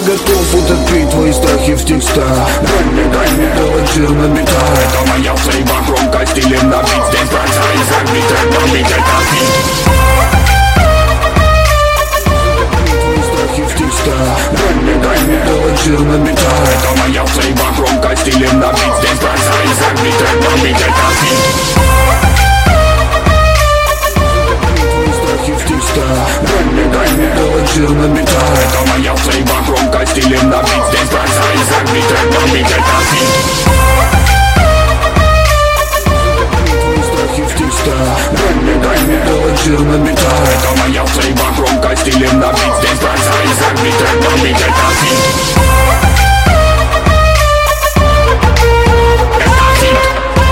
готов утопить твои страхи в текстах. Дай мне галанчир на битах. Это моя цейба, громко стилем на бит. Здесь бросай загнить трек, бомбить это бит. Твои страхи в текстах. Дай мне галанчир на битах. Это моя цейба, громко стилем на бит. Здесь бросай загнить трек, бомбить это бит. В текстах. Дай мне галанчир на битах. Это моя цейба, громко стилем на бит. Здесь бросай загнить трек, бомбить это бит. В текстах. Дай мне галанчир на битах.